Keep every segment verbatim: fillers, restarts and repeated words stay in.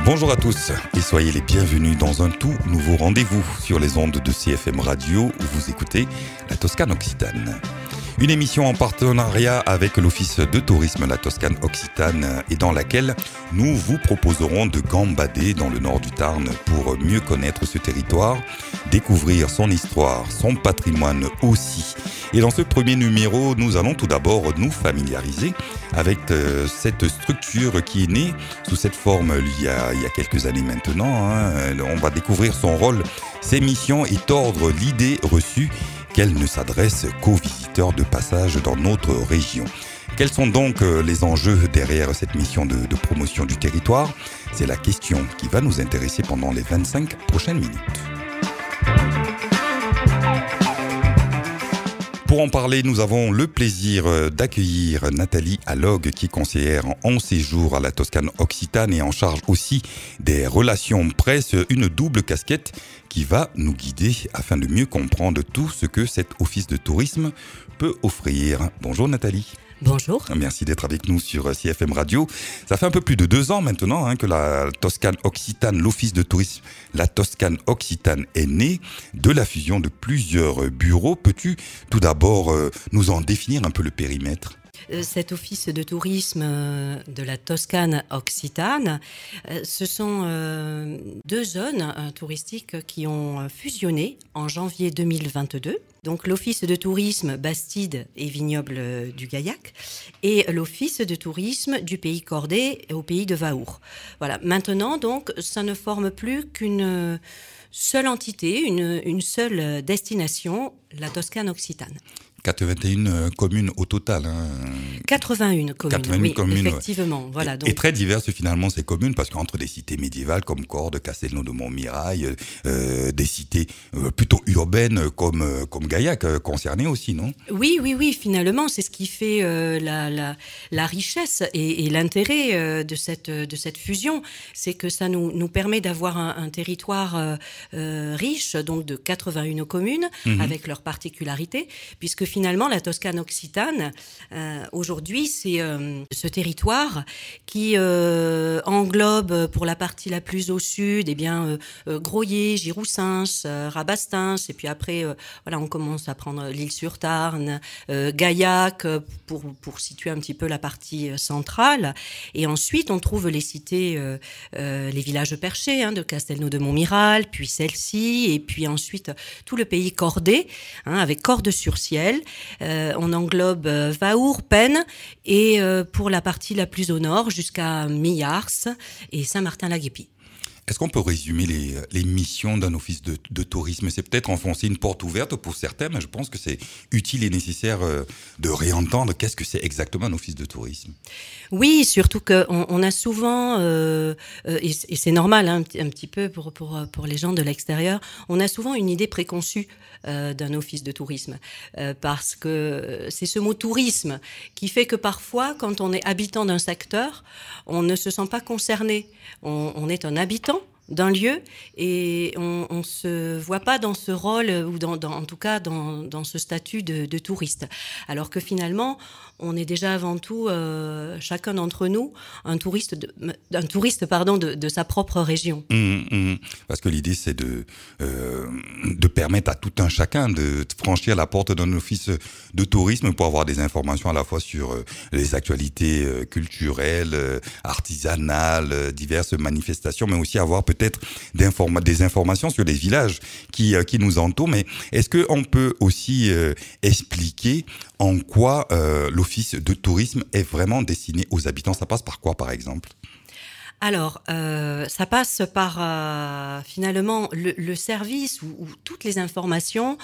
Bonjour à tous et soyez les bienvenus dans un tout nouveau rendez-vous sur les ondes de C F M Radio où vous écoutez la Toscane Occitane. Une émission en partenariat avec l'Office de tourisme La Toscane Occitane et dans laquelle nous vous proposerons de gambader dans le nord du Tarn pour mieux connaître ce territoire, découvrir son histoire, son patrimoine aussi. Et dans ce premier numéro, nous allons tout d'abord nous familiariser avec euh, cette structure qui est née sous cette forme il y a, il y a quelques années maintenant. Hein. On va découvrir son rôle, ses missions et tordre l'idée reçue qu'elle ne s'adresse qu'aux visiteurs de passage dans notre région. Quels sont donc les enjeux derrière cette mission de, de promotion du territoire ? C'est la question qui va nous intéresser pendant les vingt-cinq prochaines minutes. Pour en parler, nous avons le plaisir d'accueillir Nathalie Allogue, qui est conseillère en séjour à la Toscane Occitane et en charge aussi des relations presse, une double casquette qui va nous guider afin de mieux comprendre tout ce que cet office de tourisme peut offrir. Bonjour Nathalie. Bonjour. Merci d'être avec nous sur C F M Radio. Ça fait un peu plus de deux ans maintenant hein, que la Toscane Occitane, l'office de tourisme, la Toscane Occitane est née de la fusion de plusieurs bureaux. Peux-tu tout d'abord euh, nous en définir un peu le périmètre ? Cet office de tourisme de la Toscane Occitane, ce sont deux zones touristiques qui ont fusionné en janvier deux mille vingt-deux. Donc l'office de tourisme Bastide et Vignoble du Gaillac et l'office de tourisme du Pays Cordé au Pays de Vaour. Voilà. Maintenant, donc, ça ne forme plus qu'une seule entité, une, une seule destination, la Toscane Occitane. quatre-vingt-et-une communes au total. Hein. quatre-vingt-une communes, quatre-vingt-une oui, communes, effectivement. Ouais. Voilà, donc... Et très diverses finalement ces communes, parce qu'entre des cités médiévales comme Cordes, Castelnau de Montmirail, euh, des cités euh, plutôt urbaines comme, euh, comme Gaillac, euh, concernées aussi, non ? Oui, oui, oui, finalement, c'est ce qui fait euh, la, la, la richesse et, et l'intérêt euh, de, cette, de cette fusion. C'est que ça nous, nous permet d'avoir un, un territoire euh, euh, riche, donc de quatre-vingt-une communes, mmh. avec leurs particularités, puisque finalement, la Toscane Occitane, euh, aujourd'hui, c'est euh, ce territoire qui euh, englobe, pour la partie la plus au sud, eh bien, euh, euh, Groyer, Giroussens, euh, Rabastens, et puis après, euh, voilà, on commence à prendre l'Isle-sur-Tarn, euh, Gaillac, euh, pour, pour situer un petit peu la partie euh, centrale. Et ensuite, on trouve les cités, euh, euh, les villages perchés, hein, de Castelnau de Montmirail, puis celle-ci, et puis ensuite tout le pays cordé, hein, avec Cordes-sur-Ciel. Euh, on englobe euh, Vaour, Pennes et euh, pour la partie la plus au nord jusqu'à Millards et Saint-Martin-la-Guépie. Est-ce qu'on peut résumer les, les missions d'un office de, de tourisme ? C'est peut-être enfoncer une porte ouverte pour certains, mais je pense que c'est utile et nécessaire de réentendre qu'est-ce que c'est exactement un office de tourisme. Oui, surtout qu'on on a souvent, euh, et, et c'est normal hein, un petit peu pour, pour, pour les gens de l'extérieur, on a souvent une idée préconçue euh, d'un office de tourisme, euh, parce que c'est ce mot tourisme qui fait que parfois, quand on est habitant d'un secteur, on ne se sent pas concerné. On, on est un habitant d'un lieu et on ne se voit pas dans ce rôle ou dans, dans, en tout cas dans, dans ce statut de, de touriste. Alors que finalement, on est déjà avant tout, euh, chacun d'entre nous, un touriste, de, un touriste pardon, de, de sa propre région. Mmh, mmh. Parce que l'idée, c'est de, euh, de permettre à tout un chacun de franchir la porte d'un office de tourisme pour avoir des informations à la fois sur euh, les actualités euh, culturelles, euh, artisanales, euh, diverses manifestations, mais aussi avoir peut-être d'informa- des informations sur les villages qui, euh, qui nous entourent. Mais est-ce qu'on peut aussi euh, expliquer en quoi euh, l'office de tourisme est vraiment destiné aux habitants ? Ça passe par quoi, par exemple ? Alors, euh, ça passe par euh, finalement le, le service ou, ou toutes les informations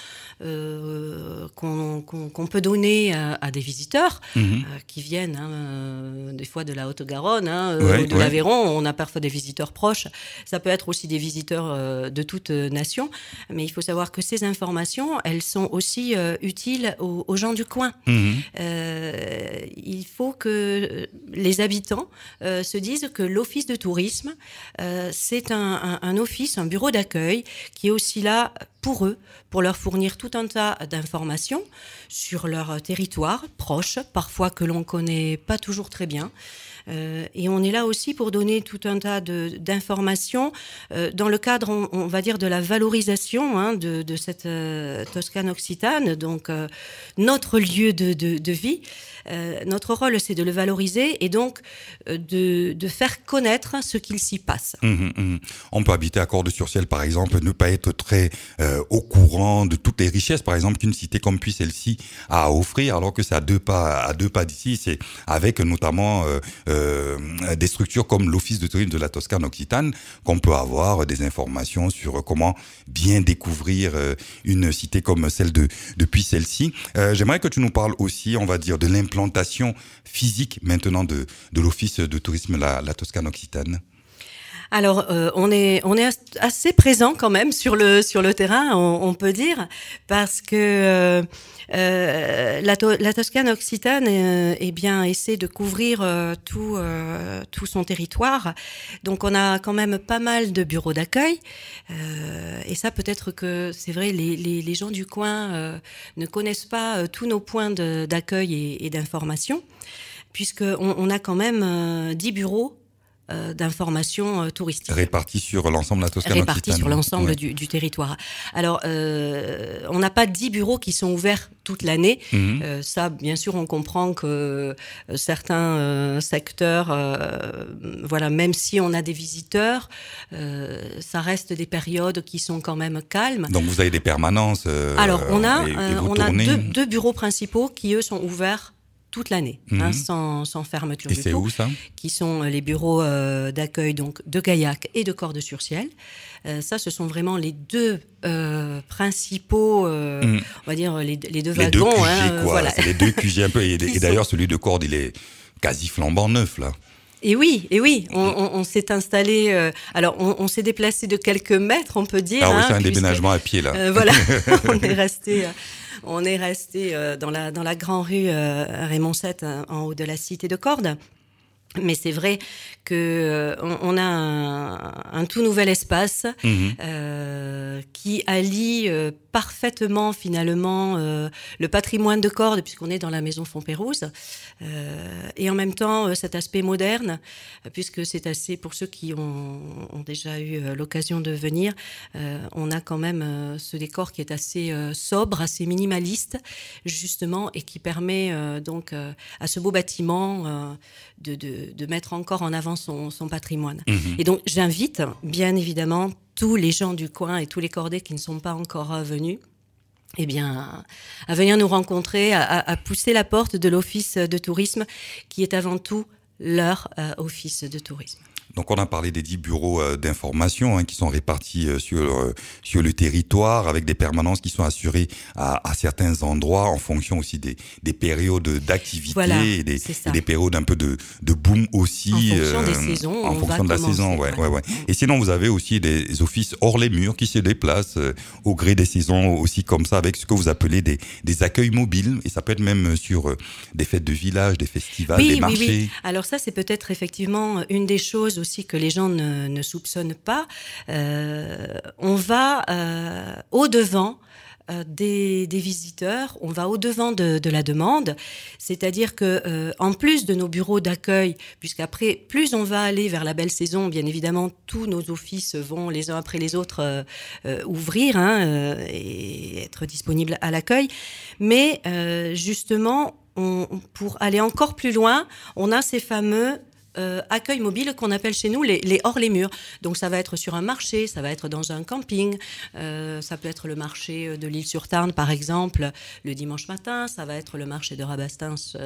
euh, qu'on, qu'on, qu'on peut donner à, à des visiteurs mmh. euh, qui viennent hein, euh, des fois de la Haute-Garonne, hein, ouais, de ouais. l'Aveyron. On a parfois des visiteurs proches. Ça peut être aussi des visiteurs euh, de toute nation. Mais il faut savoir que ces informations, elles sont aussi euh, utiles aux, aux gens du coin. Mmh. Euh, il faut que les habitants euh, se disent que l'office de tourisme, euh, c'est un, un, un office, un bureau d'accueil qui est aussi là pour eux, pour leur fournir tout un tas d'informations sur leur territoire proche, parfois que l'on ne connaît pas toujours très bien, Euh, et on est là aussi pour donner tout un tas de, d'informations euh, dans le cadre, on, on va dire, de la valorisation hein, de, de cette euh, Toscane occitane, donc euh, notre lieu de, de, de vie. Euh, notre rôle, c'est de le valoriser et donc euh, de, de faire connaître ce qu'il s'y passe. Mmh, mmh. On peut habiter à Cordes-sur-Ciel, par exemple, ne pas être très euh, au courant de toutes les richesses, par exemple, qu'une cité comme puis celle-ci a à offrir, alors que c'est à deux pas, à deux pas d'ici. C'est avec notamment euh, euh, des structures comme l'Office de tourisme de la Toscane occitane qu'on peut avoir des informations sur comment bien découvrir euh, une cité comme celle de, de puis celle-ci. Euh, j'aimerais que tu nous parles aussi, on va dire, de l'implantation physique maintenant de, de l'Office de tourisme la, la Toscane occitane. Alors, euh, on est on est assez présent quand même sur le sur le terrain, on, on peut dire, parce que euh, euh, la, to- la Toscane occitane, euh, eh bien, essaie de couvrir euh, tout euh, tout son territoire. Donc, on a quand même pas mal de bureaux d'accueil, euh, et ça, peut-être que c'est vrai, les les, les gens du coin euh, ne connaissent pas euh, tous nos points de, d'accueil et, et d'information, puisque on, on a quand même euh, dix bureaux d'information touristique. Répartis sur l'ensemble de la Toscane Répartis occitane. sur l'ensemble ouais. du, du territoire. Alors, euh, on n'a pas dix bureaux qui sont ouverts toute l'année. Mmh. Euh, ça, bien sûr, on comprend que euh, certains euh, secteurs, euh, voilà, même si on a des visiteurs, euh, ça reste des périodes qui sont quand même calmes. Donc, vous avez des permanences. Euh, Alors, on a, et, et euh, on a deux, deux bureaux principaux qui, eux, sont ouverts toute l'année, mmh. hein, sans, sans fermeture et du tout. Et c'est où ça ? Qui sont les bureaux euh, d'accueil donc de Gaillac et de Cordes-sur-Ciel. Euh, ça, ce sont vraiment les deux euh, principaux, euh, mmh. on va dire les, les deux les wagons. Deux Q G, hein, quoi. Voilà. C'est les deux Q G un peu. Et, et d'ailleurs, celui de Cordes, il est quasi flambant neuf là. Et oui, et oui, on, on, on s'est installé. Euh, alors, on, on s'est déplacé de quelques mètres, on peut dire. Ah oui, hein, c'est un puisque, déménagement à pied là. Euh, voilà, on est resté. Euh, On est resté euh, dans la dans la grande rue euh, Raymond sept, euh, en haut de la cité de Cordes. Mais c'est vrai que euh, on, on a un, un tout nouvel espace mmh. euh, qui allie euh, parfaitement finalement euh, le patrimoine de Cordes, puisqu'on est dans la maison Fontpérouse, euh, et en même temps euh, cet aspect moderne, puisque c'est assez, pour ceux qui ont, ont déjà eu euh, l'occasion de venir, euh, on a quand même euh, ce décor qui est assez euh, sobre, assez minimaliste, justement, et qui permet euh, donc euh, à ce beau bâtiment euh, de, de, de mettre encore en avant son, son patrimoine. Mmh. Et donc j'invite bien évidemment tous les gens du coin et tous les Cordais qui ne sont pas encore venus, eh bien, à venir nous rencontrer, à, à pousser la porte de l'Office de tourisme, qui est avant tout leur euh, office de tourisme. Donc on a parlé des dix bureaux euh, d'information hein, qui sont répartis euh, sur euh, sur le territoire, avec des permanences qui sont assurées à, à certains endroits en fonction aussi des des périodes d'activité voilà, et, des, et des périodes un peu de de boom aussi. En fonction euh, des saisons. En fonction de la commencer, saison, ouais, ouais, ouais. Et sinon vous avez aussi des offices hors les murs qui se déplacent euh, au gré des saisons aussi comme ça, avec ce que vous appelez des des accueils mobiles, et ça peut être même sur euh, des fêtes de village, des festivals, oui, des oui, marchés. Oui. Alors ça, c'est peut-être effectivement une des choses aussi que les gens ne, ne soupçonnent pas. Euh, on va euh, au-devant euh, des, des visiteurs, on va au-devant de, de la demande, c'est-à-dire que euh, en plus de nos bureaux d'accueil, puisqu'après, plus on va aller vers la belle saison, bien évidemment, tous nos offices vont les uns après les autres euh, euh, ouvrir hein, euh, et être disponibles à l'accueil, mais euh, justement, on, pour aller encore plus loin, on a ces fameux Euh, accueil mobile qu'on appelle chez nous les, les hors les murs. Donc ça va être sur un marché, ça va être dans un camping, euh, ça peut être le marché de l'Île-sur-Tarn par exemple le dimanche matin, ça va être le marché de Rabastens euh,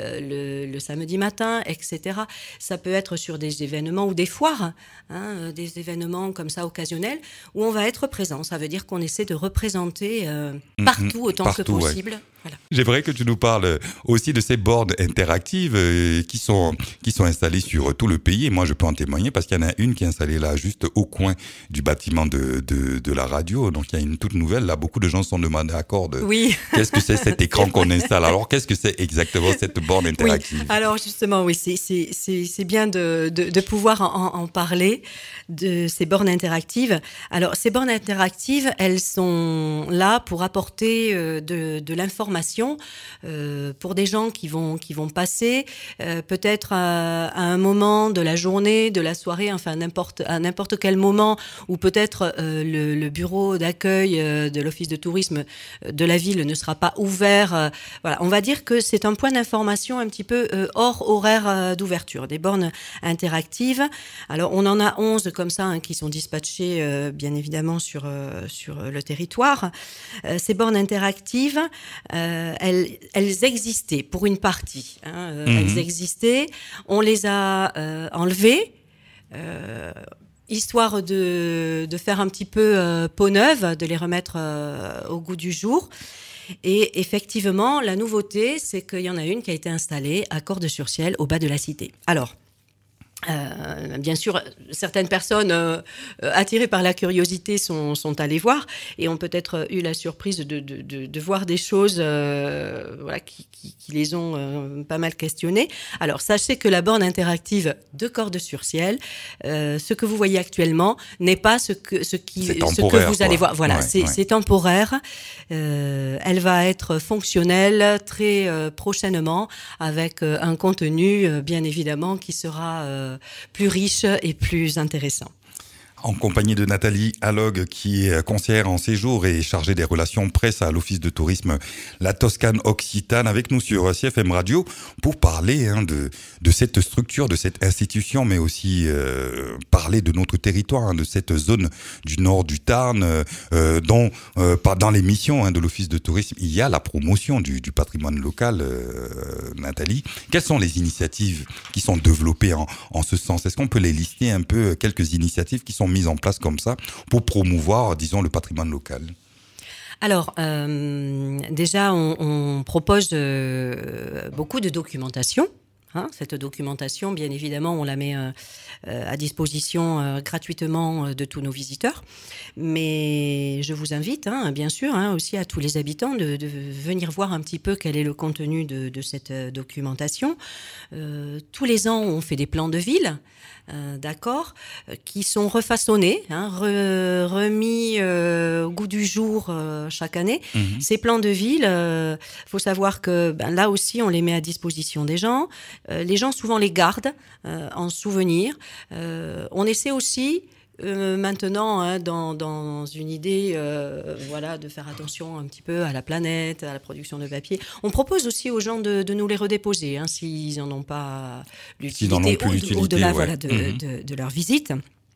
le, le samedi matin, et cetera. Ça peut être sur des événements ou des foires, hein, des événements comme ça occasionnels où on va être présent. Ça veut dire qu'on essaie de représenter euh, partout mmh, autant partout, que possible. Ouais. Voilà. J'aimerais que tu nous parles aussi de ces bornes interactives euh, qui sont qui sont installées sur tout le pays. Et moi, je peux en témoigner parce qu'il y en a une qui est installée là, juste au coin du bâtiment de de, de la radio. Donc, il y a une toute nouvelle. Là, beaucoup de gens se sont demandés à Cordes. Oui. Qu'est-ce que c'est cet écran qu'on installe ? Alors, qu'est-ce que c'est exactement cette borne interactive ? Oui. Alors, justement, oui, c'est c'est c'est c'est bien de de, de pouvoir en, en parler de ces bornes interactives. Alors, ces bornes interactives, elles sont là pour apporter euh, de de l'information information euh, pour des gens qui vont qui vont passer euh, peut-être à, à un moment de la journée, de la soirée, enfin n'importe à n'importe quel moment où peut-être euh, le, le bureau d'accueil euh, de l'office de tourisme de la ville ne sera pas ouvert. Euh, voilà, on va dire que c'est un point d'information un petit peu euh, hors horaire euh, d'ouverture, des bornes interactives. Alors on en a onze comme ça hein, qui sont dispatchées euh, bien évidemment sur euh, sur le territoire. Euh, ces bornes interactives, euh, elles, elles existaient pour une partie. Hein, euh, mmh. Elles existaient. On les a euh, enlevées, euh, histoire de, de faire un petit peu euh, peau neuve, de les remettre euh, au goût du jour. Et effectivement, la nouveauté, c'est qu'il y en a une qui a été installée à Cordes-sur-Ciel, au bas de la cité. Alors, Euh, bien sûr, certaines personnes euh, attirées par la curiosité sont, sont allées voir et ont peut-être eu la surprise de, de, de, de voir des choses euh, voilà, qui, qui, qui les ont euh, pas mal questionnées. Alors, sachez que la borne interactive de Cordes-sur-Ciel, euh, ce que vous voyez actuellement, n'est pas ce que, ce qui, ce que vous allez voir. Voilà, ouais, c'est, ouais. c'est temporaire. Euh, elle va être fonctionnelle très euh, prochainement avec euh, un contenu, euh, bien évidemment, qui sera euh, plus riche et plus intéressant. En compagnie de Nathalie Allogue, qui est conseillère en séjour et chargée des relations presse à l'Office de tourisme La Toscane Occitane, avec nous sur C F M Radio pour parler hein, de, de cette structure, de cette institution, mais aussi euh, parler de notre territoire, hein, de cette zone du nord du Tarn, euh, dont euh, dans les missions hein, de l'Office de tourisme, il y a la promotion du, du patrimoine local. Euh, Nathalie, quelles sont les initiatives qui sont développées en, en ce sens? Est-ce qu'on peut les lister un peu, quelques initiatives qui sont mises en place comme ça pour promouvoir, disons, le patrimoine local? Alors, euh, déjà, on, on propose euh, beaucoup de documentation. Hein, cette documentation, bien évidemment, on la met euh, à disposition euh, gratuitement de tous nos visiteurs. Mais je vous invite, hein, bien sûr, hein, aussi à tous les habitants de, de venir voir un petit peu quel est le contenu de, de cette documentation. Euh, tous les ans, on fait des plans de ville. Euh, d'accord, euh, qui sont refaçonnés, hein, re, remis euh, au goût du jour euh, chaque année. Mmh. Ces plans de ville, il euh, faut savoir que ben, là aussi, on les met à disposition des gens. Euh, les gens souvent les gardent euh, en souvenir. Euh, on essaie aussi Euh, maintenant, hein, dans, dans une idée euh, voilà, de faire attention un petit peu à la planète, à la production de papier, on propose aussi aux gens de, de nous les redéposer, hein, s'ils n'en ont pas l'utilité, plus l'utilité au-delà ouais. voilà, de, mmh. de, de leur visite.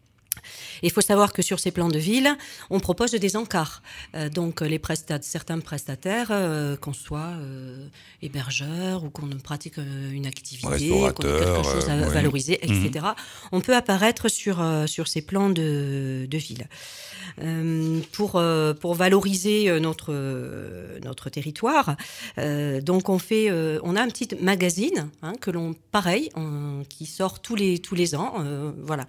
Il faut savoir que sur ces plans de ville, on propose des encarts. Euh, donc, les prestat- certains prestataires, euh, qu'on soit euh, hébergeurs ou qu'on pratique euh, une activité, qu'on ait quelque chose à euh, valoriser, ouais. et cetera, mmh. on peut apparaître sur, euh, sur ces plans de, de ville. Euh, pour, euh, pour valoriser notre, euh, notre territoire, euh, donc on, fait, euh, on a un petit magazine hein, que l'on, pareil, on, qui sort tous les, tous les ans. Euh, voilà.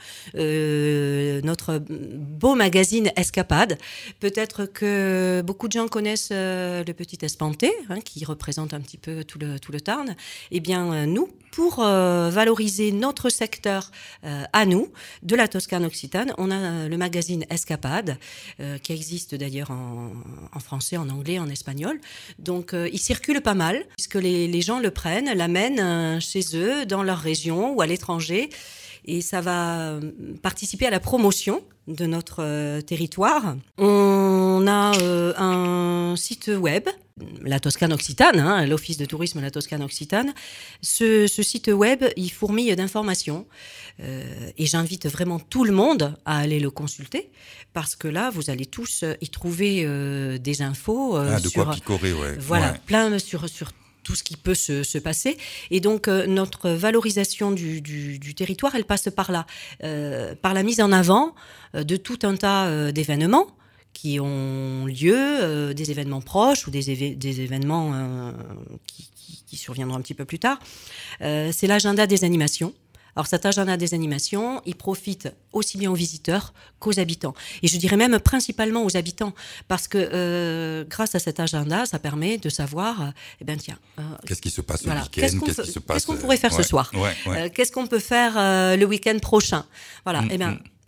Euh, notre beau magazine Escapade. Peut-être que beaucoup de gens connaissent euh, le Petit Espanté, hein, qui représente un petit peu tout le, tout le Tarn. Eh bien, euh, nous, pour euh, valoriser notre secteur euh, à nous, de la Toscane Occitane, on a euh, le magazine Escapade, euh, qui existe d'ailleurs en, en français, en anglais, en espagnol. Donc, euh, il circule pas mal, puisque les, les gens le prennent, l'amènent euh, chez eux, dans leur région ou à l'étranger. Et ça va participer à la promotion de notre euh, territoire. On a euh, un site web, la Toscane Occitane, hein, l'Office de tourisme La Toscane Occitane. Ce, ce site web, il fourmille d'informations. Euh, et j'invite vraiment tout le monde à aller le consulter, parce que là, vous allez tous y trouver euh, des infos. Euh, ah, de sur, quoi picorer, ouais. Voilà, ouais. plein sur... sur tout ce qui peut se, se passer. Et donc, euh, notre valorisation du, du, du territoire, elle passe par là, euh, par la mise en avant euh, de tout un tas euh, d'événements qui ont lieu, euh, des événements proches ou des, éve- des événements euh, qui, qui, qui surviendront un petit peu plus tard. Euh, c'est l'agenda des animations. Alors cet agenda des animations, il profite aussi bien aux visiteurs qu'aux habitants. Et je dirais même principalement aux habitants, parce que euh, grâce à cet agenda, ça permet de savoir, euh, eh ben tiens... Euh, qu'est-ce qui se passe voilà, le week-end, qu'est-ce qu'on, qu'est-ce peut, qui se passe... Qu'est-ce qu'on pourrait faire ouais, ce soir ouais, ouais. Euh, Qu'est-ce qu'on peut faire euh, le week-end prochain Voilà, mmh, eh bien... mmh.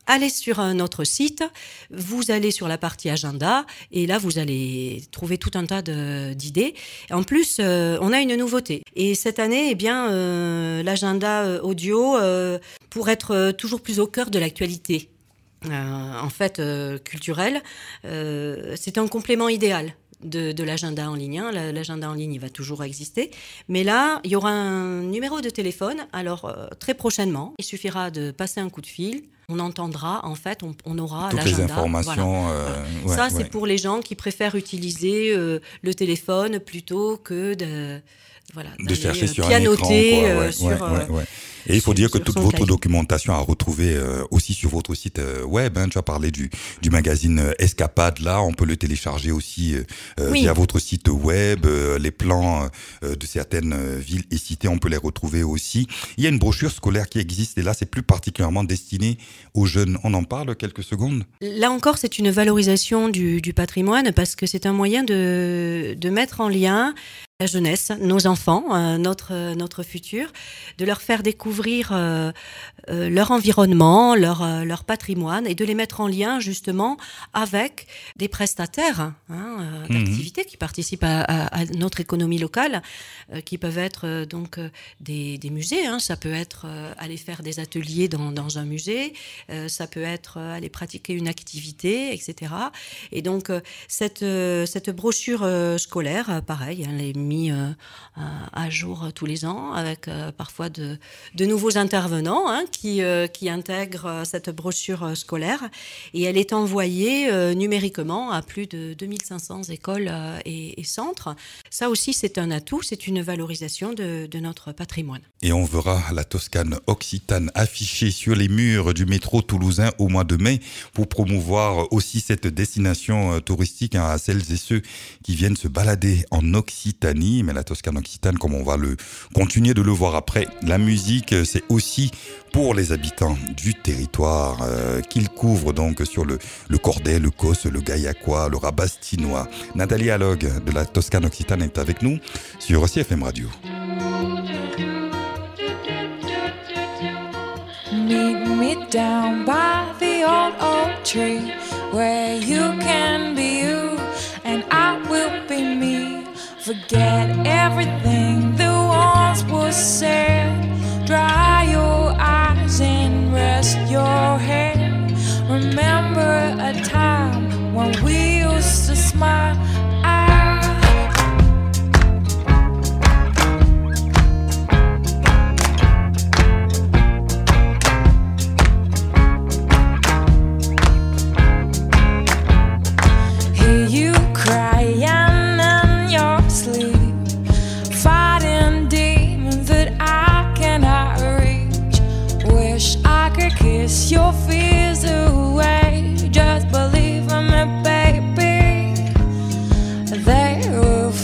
allez sur notre site, vous allez sur la partie agenda et là vous allez trouver tout un tas de, d'idées. En plus, euh, on a une nouveauté. Et cette année, eh bien, euh, l'agenda audio euh, pour être toujours plus au cœur de l'actualité. Euh, en fait, euh, culturelle, euh, c'est un complément idéal. De, de l'agenda en ligne. Hein. L'agenda en ligne, il va toujours exister. Mais là, il y aura un numéro de téléphone. Alors, euh, très prochainement, il suffira de passer un coup de fil. On entendra, en fait, on, on aura toutes l'agenda. les informations. Voilà. Euh, ouais, Ça, ouais. c'est pour les gens qui préfèrent utiliser euh, le téléphone plutôt que de... Voilà, de chercher sur pianoter, un écran, quoi. Ouais, euh, sur, ouais, ouais, ouais. Et il faut sur, dire que toute votre clavier. documentation à retrouver euh, aussi sur votre site euh, web. Hein, tu as parlé du, du magazine euh, Escapade. Là, on peut le télécharger aussi euh, oui. via votre site web. Euh, les plans euh, de certaines euh, villes et cités, on peut les retrouver aussi. Il y a une brochure scolaire qui existe et là, c'est plus particulièrement destiné aux jeunes. On en parle quelques secondes. Là encore, c'est une valorisation du, du patrimoine parce que c'est un moyen de, de mettre en lien la jeunesse, nos enfants, euh, notre notre futur, de leur faire découvrir euh, euh, leur environnement, leur euh, leur patrimoine et de les mettre en lien justement avec des prestataires hein, euh, mmh. d'activités qui participent à, à, à notre économie locale, euh, qui peuvent être euh, donc euh, des des musées. Hein, ça peut être euh, aller faire des ateliers dans dans un musée, euh, ça peut être euh, aller pratiquer une activité, et cetera. Et donc euh, cette euh, cette brochure euh, scolaire, euh, pareil, hein, les mis euh, à jour tous les ans avec euh, parfois de, de nouveaux intervenants hein, qui, euh, qui intègrent cette brochure scolaire et elle est envoyée euh, numériquement à plus de deux mille cinq cents écoles euh, et, et centres. Ça aussi c'est un atout, c'est une valorisation de, de notre patrimoine. Et on verra la Toscane occitane affichée sur les murs du métro toulousain au mois de mai pour promouvoir aussi cette destination touristique hein, à celles et ceux qui viennent se balader en Occitanie. Mais la Toscane occitane, comme on va le continuer de le voir après, la musique, c'est aussi pour les habitants du territoire euh, qu'il couvre donc sur le, le Corday, le Causse, le Gaillacois, le Rabastinois. Nathalie Allogue de la Toscane occitane est avec nous sur C F M Radio. Meet me down by the old oak tree where you can be you and I will be me. Forget everything that once was said. Dry your eyes and rest your head. Remember a time when we used to smile. Hear you crying in your sleep, fighting demons that I cannot reach. Wish I could kiss your fears away. Just believe in me, baby, they will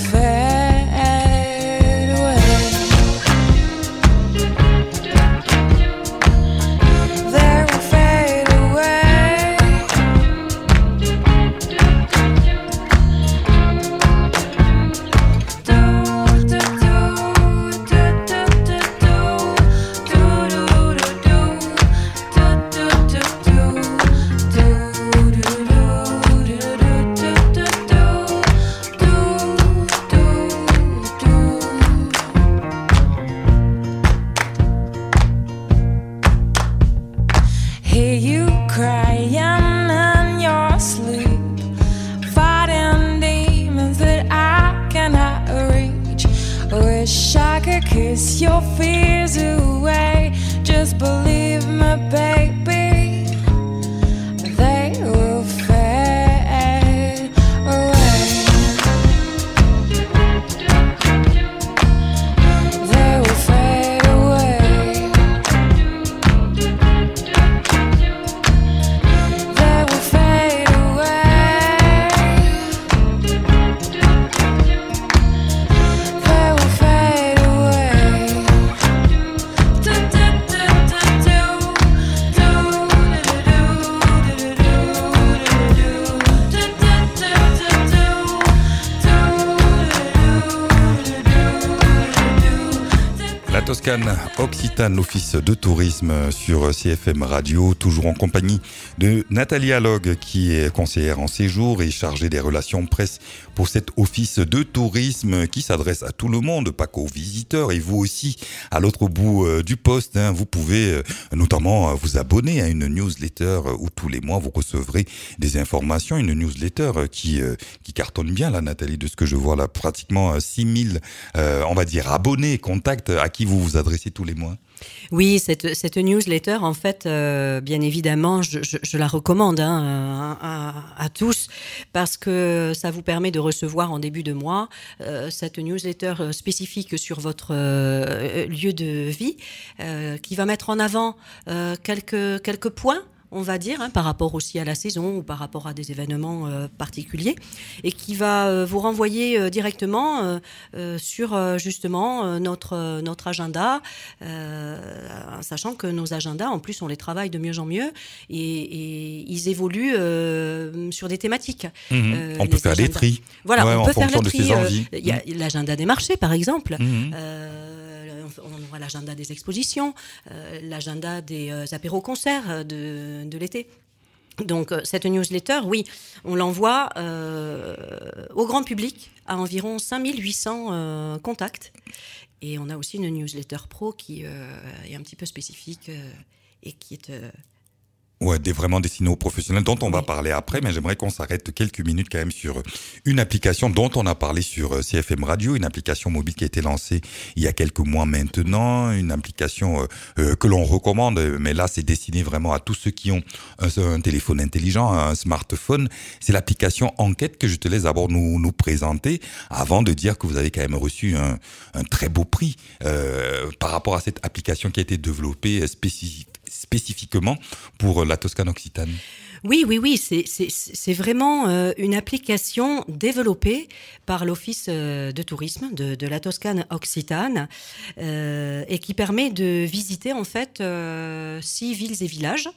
fade away. They will fade away. Hear you crying in your sleep, fighting demons that I cannot reach. Wish I could kiss your fears away. Just believe me, baby, they will fade away. They will fade away. They will fade away. They will fade away. Do, do, do, do, do. La Toscane Occitane, l'office de tourisme sur C F M Radio, toujours en compagnie de Nathalie Allogue, qui est conseillère en séjour et chargée des relations presse pour cet office de tourisme qui s'adresse à tout le monde, pas qu'aux visiteurs. Et vous aussi, à l'autre bout du poste, hein, vous pouvez notamment vous abonner à une newsletter où tous les mois vous recevrez des informations. Une newsletter qui, qui cartonne bien, là, Nathalie, de ce que je vois là, pratiquement six mille, euh, on va dire, abonnés, contacts à qui vous vous adressez tous les mois. Oui, cette, cette newsletter, en fait, euh, bien évidemment, je, je, je la recommande hein, à, à, à tous parce que ça vous permet de recevoir en début de mois euh, cette newsletter spécifique sur votre euh, lieu de vie euh, qui va mettre en avant euh, quelques, quelques points, on va dire, hein, par rapport aussi à la saison ou par rapport à des événements euh, particuliers, et qui va euh, vous renvoyer euh, directement euh, euh, sur euh, justement euh, notre, euh, notre agenda, euh, sachant que nos agendas, en plus, on les travaille de mieux en mieux, et, et ils évoluent euh, sur des thématiques. Mmh. Euh, on peut faire agendas. des tris. Voilà, ouais, on en peut faire fonction les de ses envies. Il euh, y a l'agenda des marchés, par exemple. Mmh. Euh, on aura l'agenda des expositions, euh, l'agenda des euh, apéros-concerts de, de l'été. Donc, euh, cette newsletter, oui, on l'envoie euh, au grand public à environ cinq mille huit cents euh, contacts. Et on a aussi une newsletter pro qui euh, est un petit peu spécifique euh, et qui est... Euh, Ouais, des vraiment destinés aux professionnels dont on oui. va parler après, mais j'aimerais qu'on s'arrête quelques minutes quand même sur une application dont on a parlé sur C F M Radio, une application mobile qui a été lancée il y a quelques mois maintenant, une application euh, que l'on recommande, mais là c'est destiné vraiment à tous ceux qui ont un, un téléphone intelligent, un smartphone. C'est l'application Enquête que je te laisse d'abord nous, nous présenter avant de dire que vous avez quand même reçu un, un très beau prix euh, par rapport à cette application qui a été développée spécifiquement spécifiquement pour la Toscane Occitane. Oui, oui, oui, c'est, c'est, c'est vraiment euh, une application développée par l'Office euh, de tourisme de, de la Toscane Occitane euh, et qui permet de visiter en fait euh, six villes et villages.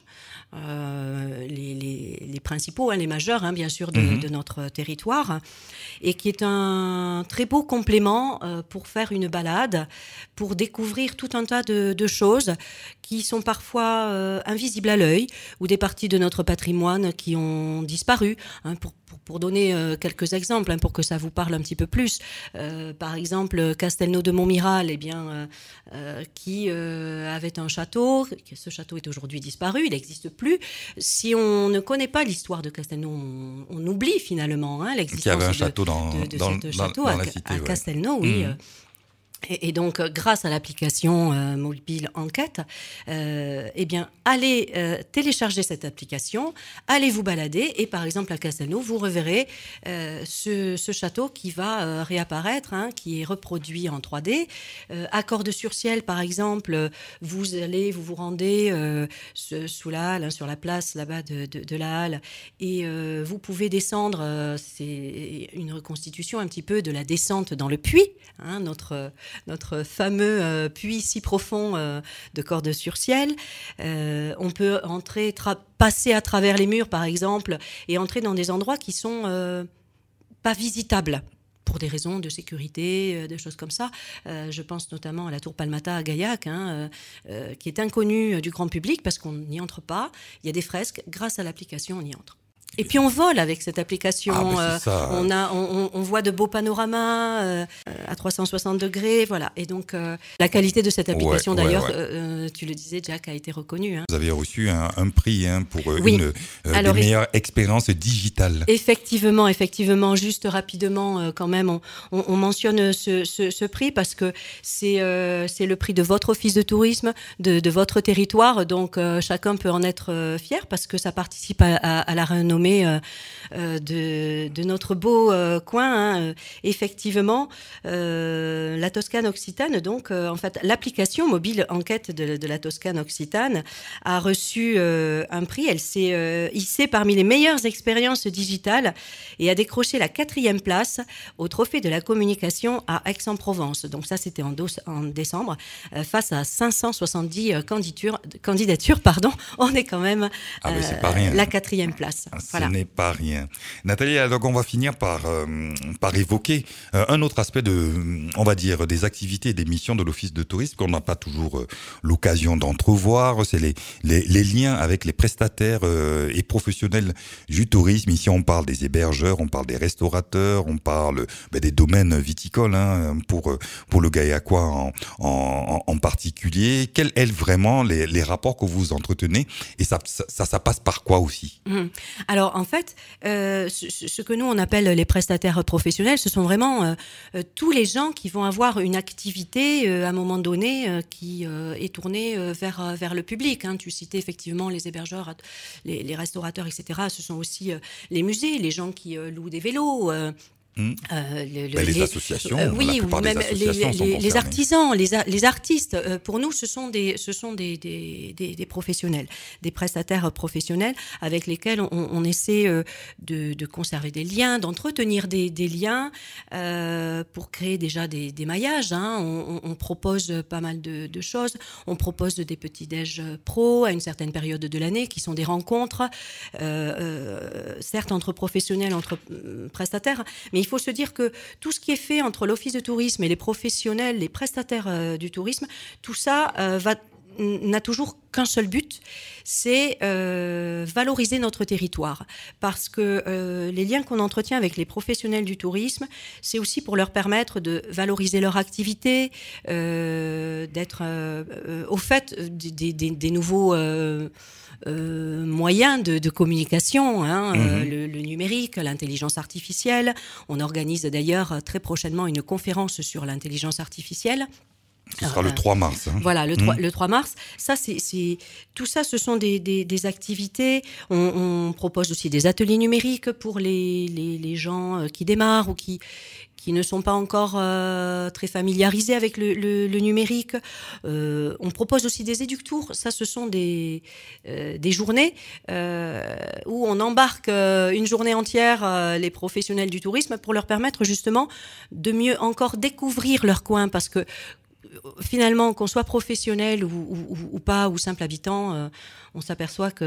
Euh, les, les, les principaux, hein, les majeurs, hein, bien sûr, de, mmh. de notre territoire, et qui est un très beau complément euh, pour faire une balade, pour découvrir tout un tas de, de choses qui sont parfois euh, invisibles à l'œil, ou des parties de notre patrimoine qui ont disparu, hein, pour Pour, pour donner euh, quelques exemples, hein, pour que ça vous parle un petit peu plus. Euh, par exemple, Castelnau de Montmiral, eh bien, euh, euh, qui euh, avait un château. Ce château est aujourd'hui disparu, il n'existe plus. Si on ne connaît pas l'histoire de Castelnau, on, on oublie finalement hein, l'existence il y avait un château de, dans, de, de dans, ce dans, château dans à, la cité, à ouais. Castelnau, oui. Mmh. Et, et donc, grâce à l'application euh, mobile Enquête, euh, eh bien, allez euh, télécharger cette application, allez vous balader, et par exemple à Castelnau, vous reverrez euh, ce, ce château qui va euh, réapparaître, hein, qui est reproduit en trois D. Euh, à Cordes-sur-Ciel, par exemple, vous allez, vous vous rendez euh, ce, sous la halle, hein, sur la place là-bas de, de, de la halle, et euh, vous pouvez descendre. Euh, c'est une reconstitution un petit peu de la descente dans le puits, hein, notre notre fameux euh, puits si profond euh, de Cordes-sur-Ciel. Euh, on peut entrer, tra- passer à travers les murs, par exemple, et entrer dans des endroits qui sont euh, pas visitables pour des raisons de sécurité, euh, des choses comme ça. Euh, je pense notamment à la tour Palmata à Gaillac, hein, euh, euh, qui est inconnue du grand public parce qu'on n'y entre pas. Il y a des fresques. Grâce à l'application, on y entre. Et puis on vole avec cette application. Ah, euh, ça. on a, on, on voit de beaux panoramas euh, à trois cent soixante degrés, voilà. Et donc euh, la qualité de cette application, ouais, d'ailleurs, ouais, ouais. Euh, tu le disais, Jack, a été reconnue. Hein. Vous avez reçu un, un prix hein, pour euh, oui. une euh, Alors, des meilleures expériences digitales. Effectivement, effectivement, juste rapidement, euh, quand même, on, on, on mentionne ce, ce, ce prix parce que c'est, euh, c'est le prix de votre office de tourisme, de, de votre territoire. Donc euh, chacun peut en être euh, fier parce que ça participe à, à, à la renommée Euh, euh, de, de notre beau euh, coin. Hein. Effectivement, euh, la Toscane Occitane, donc, euh, en fait, l'application mobile Enquête de, de la Toscane Occitane a reçu euh, un prix. Elle s'est euh, hissée parmi les meilleures expériences digitales et a décroché la quatrième place au Trophée de la communication à Aix-en-Provence. Donc ça, c'était en, dos, en décembre, euh, face à cinq cent soixante-dix euh, candidatures. candidatures pardon. On est quand même ah, euh, c'est pas rien. la quatrième place. Voilà. Ce n'est pas rien. Nathalie, alors on va finir par, euh, par évoquer euh, un autre aspect de, on va dire, des activités et des missions de l'Office de tourisme qu'on n'a pas toujours euh, l'occasion d'entrevoir. C'est les, les, les liens avec les prestataires euh, et professionnels du tourisme. Ici, on parle des hébergeurs, on parle des restaurateurs, on parle ben, des domaines viticoles, hein, pour, pour le Gaillacois en, en, en particulier. Quels sont vraiment les, les rapports que vous entretenez et ça, ça, ça, ça passe par quoi aussi? Mmh. Alors, en fait, euh, ce, ce que nous, on appelle les prestataires professionnels, ce sont vraiment euh, euh, tous les gens qui vont avoir une activité, euh, à un moment donné, euh, qui euh, est tournée euh, vers, vers le public. Hein. Tu citais effectivement les hébergeurs, les, les restaurateurs, et cetera. Ce sont aussi euh, les musées, les gens qui euh, louent des vélos, euh, Mmh. Euh, le, le, ben, les, les associations, euh, oui, la ou même des les, associations les, sont les artisans, les, a, les artistes. Euh, pour nous, ce sont des, ce sont des, des, des, des professionnels, des prestataires professionnels avec lesquels on, on essaie euh, de, de conserver des liens, d'entretenir des, des liens euh, pour créer déjà des, des maillages. Hein. On, on propose pas mal de, de choses. On propose des petits déj pro à une certaine période de l'année, qui sont des rencontres, euh, euh, certes entre professionnels, entre euh, prestataires, mais il faut se dire que tout ce qui est fait entre l'Office de tourisme et les professionnels, les prestataires euh, du tourisme, tout ça euh, va, n'a toujours qu'un seul but, c'est euh, valoriser notre territoire. Parce que euh, les liens qu'on entretient avec les professionnels du tourisme, c'est aussi pour leur permettre de valoriser leur activité, euh, d'être euh, euh, au fait des, des, des nouveaux... Euh, Euh, moyens de, de communication, hein, mmh. euh, le, le numérique, l'intelligence artificielle. On organise d'ailleurs très prochainement une conférence sur l'intelligence artificielle. Ce sera euh, le trois mars. Hein. Voilà, le, mmh. trois, le trois mars. Ça, c'est, c'est, tout ça, ce sont des, des, des activités. On, on propose aussi des ateliers numériques pour les, les, les gens qui démarrent ou qui... qui ne sont pas encore euh, très familiarisés avec le, le, le numérique. Euh, on propose aussi des éductours. Ça, ce sont des, euh, des journées euh, où on embarque euh, une journée entière euh, les professionnels du tourisme pour leur permettre justement de mieux encore découvrir leur coin. Parce que finalement, qu'on soit professionnel ou, ou, ou pas, ou simple habitant, euh, on s'aperçoit qu'on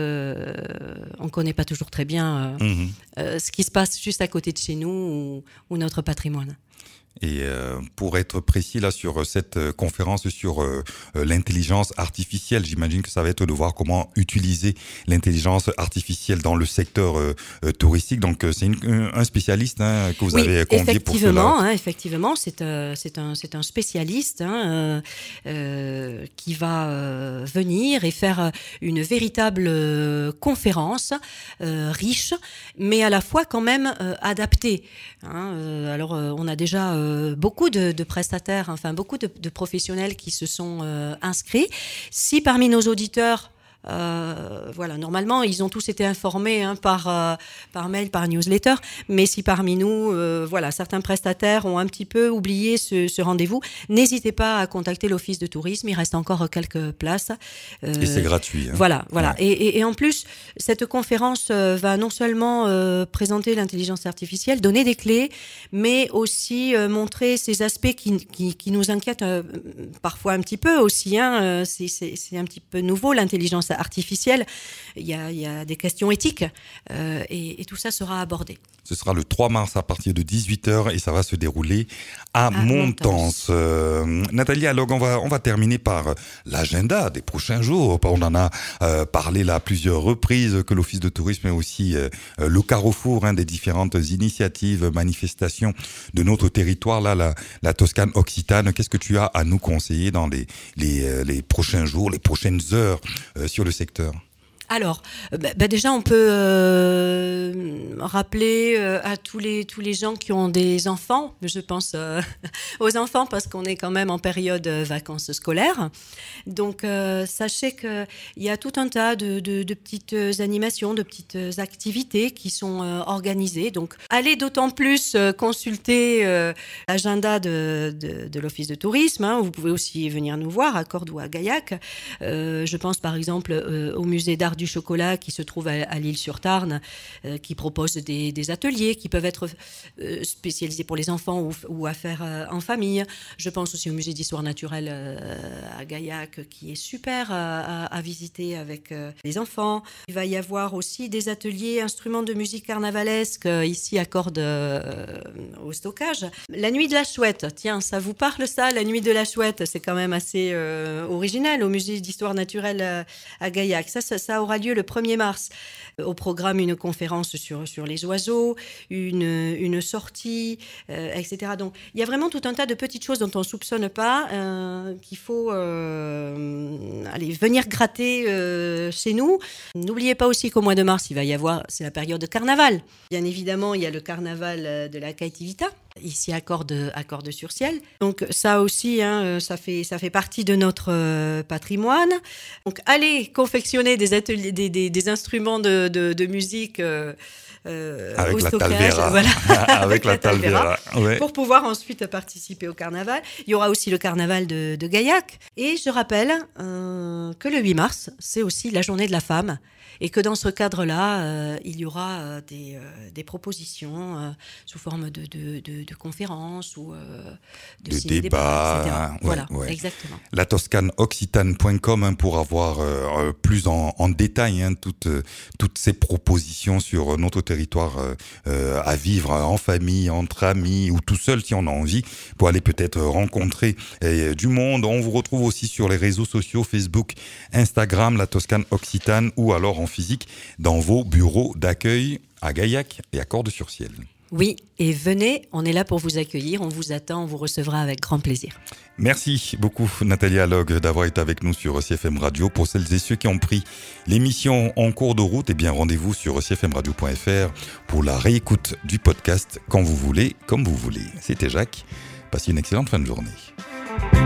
euh, ne connaît pas toujours très bien euh, mmh. euh, ce qui se passe juste à côté de chez nous ou, ou notre patrimoine. Et euh, pour être précis là sur cette euh, conférence sur euh, l'intelligence artificielle, j'imagine que ça va être de voir comment utiliser l'intelligence artificielle dans le secteur euh, touristique. Donc euh, c'est une, un spécialiste hein, que vous oui, avez convié pour cela. Hein, effectivement, c'est, euh, c'est, un, c'est un spécialiste hein, euh, qui va euh, venir et faire une véritable euh, conférence euh, riche, mais à la fois quand même euh, adaptée. Hein, euh, alors euh, on a déjà euh, beaucoup de, de prestataires, enfin beaucoup de, de professionnels qui se sont euh, inscrits. Si parmi nos auditeurs, euh, voilà, normalement ils ont tous été informés hein, par euh, par mail, par newsletter, mais si parmi nous, euh, voilà, certains prestataires ont un petit peu oublié ce, ce rendez-vous, n'hésitez pas à contacter l'Office de tourisme. Il reste encore quelques places. Euh, et c'est gratuit. Hein. Voilà, voilà. Ouais. Et, et, et en plus, cette conférence euh, va non seulement euh, présenter l'intelligence artificielle, donner des clés, mais aussi euh, montrer ces aspects qui, qui, qui nous inquiètent euh, parfois un petit peu aussi. Hein. C'est, c'est, c'est un petit peu nouveau, l'intelligence artificielle. Il y a, il y a des questions éthiques euh, et, et tout ça sera abordé. Ce sera le trois mars à partir de dix-huit heures et ça va se dérouler à, à Montances. Euh, Nathalie, alors on va, on va terminer par l'agenda des prochains jours. On en a euh, parlé là à plusieurs reprises que l'Office de tourisme est aussi euh, le carrefour hein, des différentes initiatives, manifestations de notre territoire, là, la, la Toscane occitane. Qu'est-ce que tu as à nous conseiller dans les, les, les prochains jours, les prochaines heures euh, sur le secteur ? Alors, bah, bah déjà, on peut euh, rappeler euh, à tous les tous les gens qui ont des enfants, je pense euh, aux enfants parce qu'on est quand même en période vacances scolaires. Donc, euh, sachez que il y a tout un tas de, de, de petites animations, de petites activités qui sont euh, organisées. Donc, allez d'autant plus euh, consulter euh, l'agenda de, de, de l'Office de tourisme. Hein. Vous pouvez aussi venir nous voir à Cordoue ou à Gaillac. Euh, je pense par exemple euh, au musée d'art Gare du Chocolat qui se trouve à, à l'Île-sur-Tarn, euh, qui propose des, des ateliers qui peuvent être euh, spécialisés pour les enfants ou, ou à faire euh, en famille. Je pense aussi au musée d'histoire naturelle euh, à Gaillac, qui est super à, à, à visiter avec euh, les enfants. Il va y avoir aussi des ateliers instruments de musique carnavalesque, euh, ici à Cordes euh, au Stockage. La nuit de la chouette, tiens, ça vous parle ça, la nuit de la chouette, c'est quand même assez euh, original au musée d'histoire naturelle euh, à Gaillac. Ça, ça, ça aura lieu le premier mars. Au programme, une conférence sur, sur les oiseaux, une, une sortie, euh, et cetera. Donc, il y a vraiment tout un tas de petites choses dont on ne soupçonne pas, euh, qu'il faut euh, aller venir gratter euh, chez nous. N'oubliez pas aussi qu'au mois de mars, il va y avoir, c'est la période de carnaval. Bien évidemment, il y a le carnaval de la Caetivita, ici à Cordes, à Cordes-sur-Ciel. Donc ça aussi, hein, ça fait, ça fait partie de notre euh, patrimoine. Donc allez confectionner des, ateliers, des, des, des instruments de, de, de musique euh, euh, avec au la stockage, Talvera. voilà. avec, avec la la Talvera, Talvera. Ouais. Pour pouvoir ensuite participer au carnaval. Il y aura aussi le carnaval de, de Gaillac. Et je rappelle euh, que le huit mars, c'est aussi la journée de la femme. Et que dans ce cadre-là, euh, il y aura euh, des, euh, des propositions euh, sous forme de, de, de, de conférences ou euh, de, de ciné-débats, débats. et cetera. Ouais, Voilà, ouais. exactement. La toscane occitane point com hein, pour avoir euh, plus en, en détail hein, toutes, euh, toutes ces propositions sur notre territoire euh, euh, à vivre en famille, entre amis ou tout seul si on a envie, pour aller peut-être rencontrer euh, du monde. On vous retrouve aussi sur les réseaux sociaux, Facebook, Instagram, la Toscane Occitane, ou alors en physique dans vos bureaux d'accueil à Gaillac et à Cordes-sur-Ciel. Oui, et venez, on est là pour vous accueillir, on vous attend, on vous recevra avec grand plaisir. Merci beaucoup Nathalie Allogue d'avoir été avec nous sur C F M Radio. Pour celles et ceux qui ont pris l'émission en cours de route, eh bien rendez-vous sur c f m radio point f r pour la réécoute du podcast quand vous voulez, comme vous voulez. C'était Jacques, passez une excellente fin de journée.